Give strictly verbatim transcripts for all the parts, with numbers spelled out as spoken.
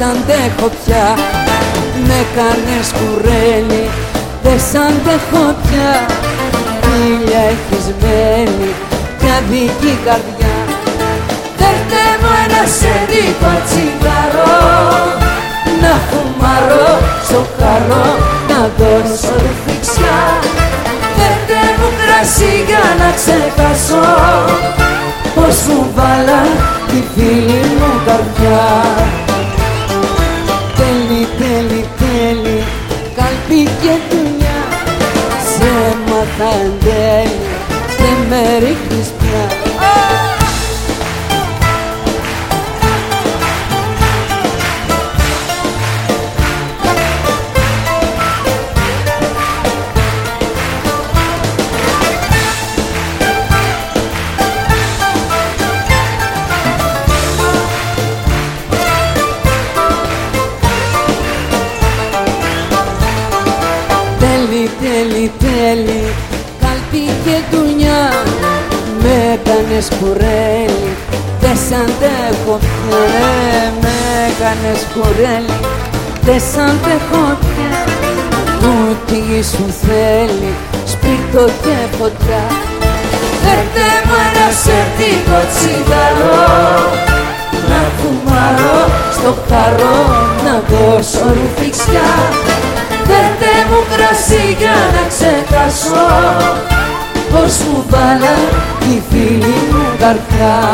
σ' αντέχω πια. Με κάνες κουρέλι, δεν σ' αντέχω πια. Φίλια έχεις μένει κι αδική καρδιά. Φέρτε μου ένα σερίκο τσιγάρο, να φουμάρω στο καρό, να δώσω ρουφιξιά. Φέρτε μου κρασί για να ξεχάσω πως μου βάλα τη φίλη μου καρδιά. Τέλει, τέλει, τέλει, καλπί και δουλειά. Σε μάθα εν τέλει, δεν με ρίχνεις πια. Τέλει, τέλει, τέλει, καλπί και δουλειά. Με έκανες κουρέλι, δεν σ' αντέχω πια. Με έκανες κουρέλι, δεν σ' αντέχω πια. Ούτε η γη σου θέλει σπίρτο και φωτιά. Φέρτε μου ένα σερτίκο τσιγάρο, να φουμάρω στο χαρό, να δώσω ρουφιξιά. Φέρτε μου κρασί για να ξεχάσω πως μου βάλα τη φίλη μου καρδιά.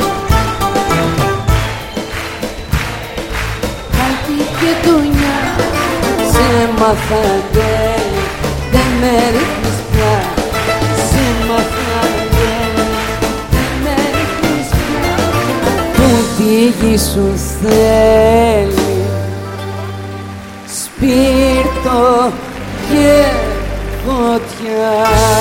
Καλπί και δουλειά, σε μάθα εν τέλει, δεν με ρίχνεις πια. Σε μάθα εν τέλει, δεν με ρίχνεις πια. Ούτε η γη σου θέλει σπίρτο και φωτιά.